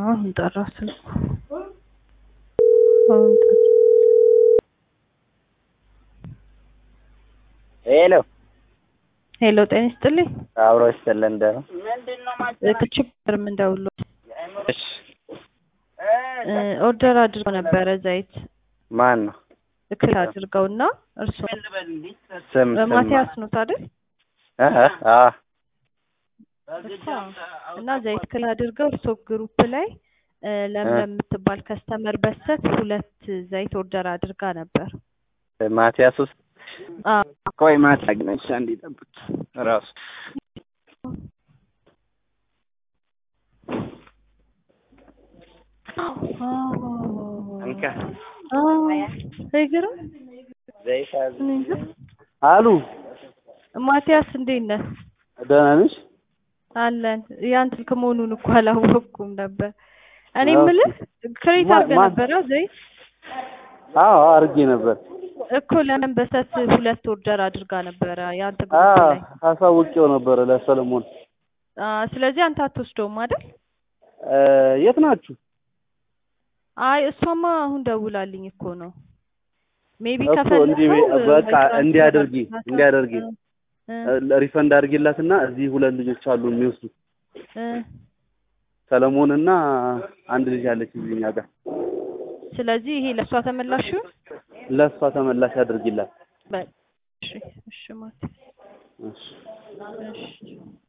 አሁን ጠራስ ሄሎ ሄሎ ጤና ይስጥልኝ አብሮ ይስጥልን እንደው ከችግር ምን ደውሎ እሺ ኦርደር አድርገው ነበረ ዘይት ማን ነው እክል አድርገውና እርሱ ስም ማቲያስ ነው አይደል እና ዘይት ክል አድርገው እርሱ ግሩፕ ላይ ለምለም የምትባል ከስተመር በሰት 2 ዘይት ኦርደር አድርጋ ነበር ማቲያስ ውስጥ ቆይ ማታግነሽ አንዴ ጠብቅ ራስ አንካ ዘይግሩ ዘይት አሉ ማቲያስ እንዴት ነህ ደህና ነሽ አለን ያን ስልክ መሆኑን እኮ አላወቅኩም ነበር እኔ የምልህ ክሬት አድርገህ ነበር ዘይት አርጌ ነበር እኮ ለምን በሰት 2 ኦርደር አድርጋ ነበር ያንተ ግሩፕ ላይ አሳውቄው ነበር ለሰለሞን ስለዚህ አንተ አትወስደውም አይደል የት ናችሁ አይ እሷማ አሁን ደውላልኝ እኮ ነው ሜቢ እኮ ከፈለኩ በቃ እንዲያደርጊ ሪፈንድ አድርጊላትና እዚህ 2 ልጆች አሉ የሚወስዱ ሰለሞንና አንድ ልጅ አለች እዚህኛ ጋር ስለዚህ ይሄ ለሷ ተመላሽ አድርጊላት እሺ ማለት እሺ